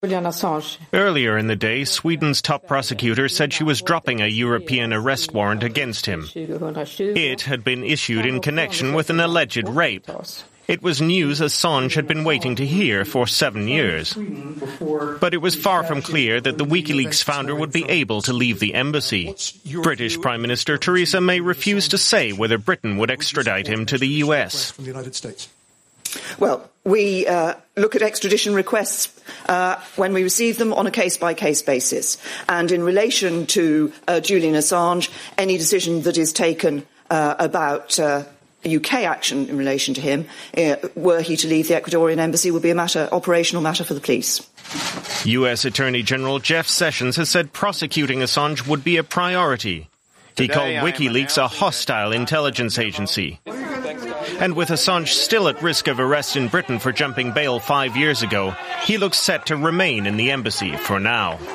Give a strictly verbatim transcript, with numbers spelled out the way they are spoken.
Earlier in the day, Sweden's top prosecutor said she was dropping a European arrest warrant against him. It had been issued in connection with an alleged rape. It was news Assange had been waiting to hear for seven years. But it was far from clear that the WikiLeaks founder would be able to leave the embassy. British Prime Minister Theresa May refused to say whether Britain would extradite him to the U S. Well, we uh, look at extradition requests uh, when we receive them on a case-by-case basis. And in relation to uh, Julian Assange, any decision that is taken uh, about uh, U K action in relation to him, uh, were he to leave the Ecuadorian embassy, would be a matter, operational matter for the police. U S Attorney General Jeff Sessions has said prosecuting Assange would be a priority. He called WikiLeaks a hostile intelligence agency. And with Assange still at risk of arrest in Britain for jumping bail five years ago, he looks set to remain in the embassy for now.